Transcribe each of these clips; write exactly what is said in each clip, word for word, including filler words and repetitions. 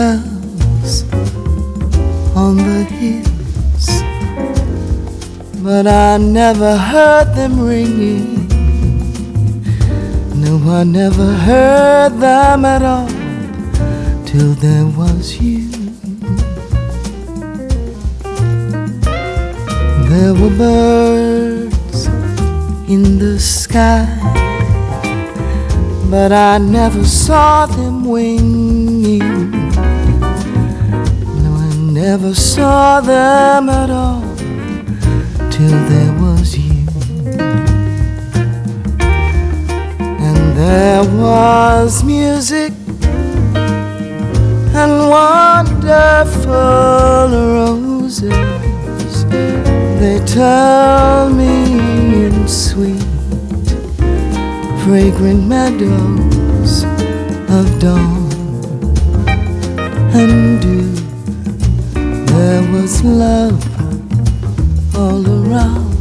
bells on the hills, but I never heard them ringing. No, I never heard them at all till there was you. There were birds in the sky, but I never saw them winging. No, I never saw them at all till there was you. And there was music and wonderful roses. They tell me in sweet fragrant meadows of dawn and dew. There was love all around,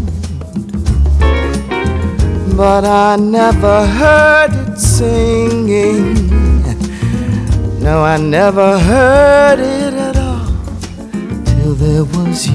but I never heard it singing. No, I never heard it at all till there was you.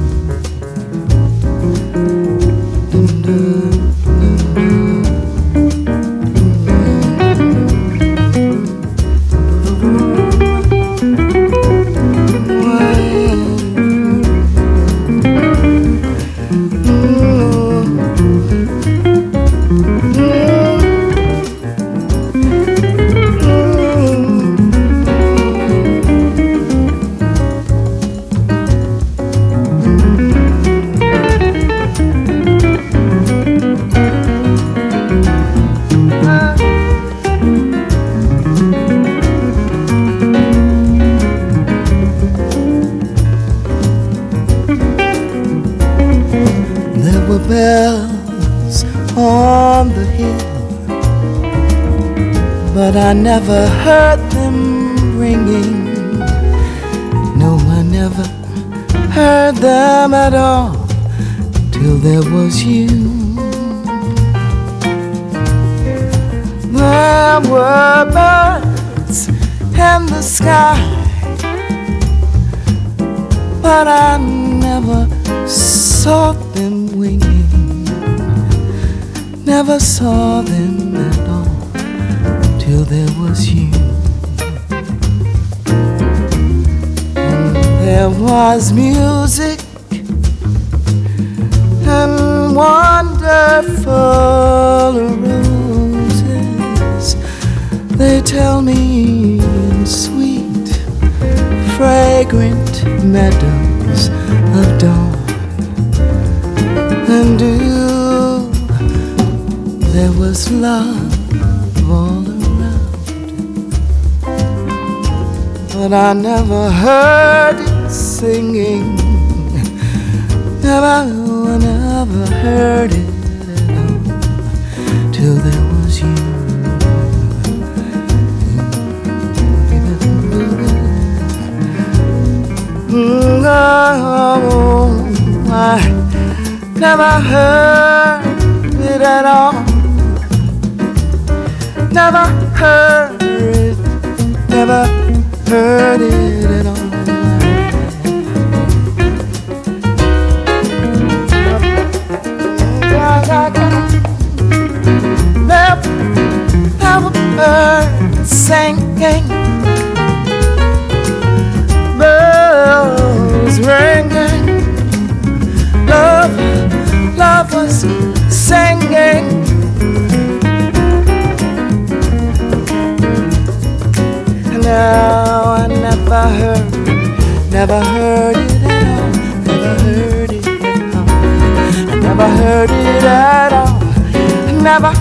Bells on the hill, but I never heard them ringing. No, I never heard them at all till there was you. There were birds in the sky, but I never saw them winging. Never saw them at all till there was you. And there was music and wonderful roses. They tell me in sweet fragrant meadows of dawn and dew. There was love all around, but I never heard it singing. Never, never heard it at all till there was you. Oh, I never heard it at all. Never heard it, never heard it at all. Never, never heard singing, bells ringing, love, love was singing. No, I never heard, never heard it at all, never heard it at all. I never heard it at all, never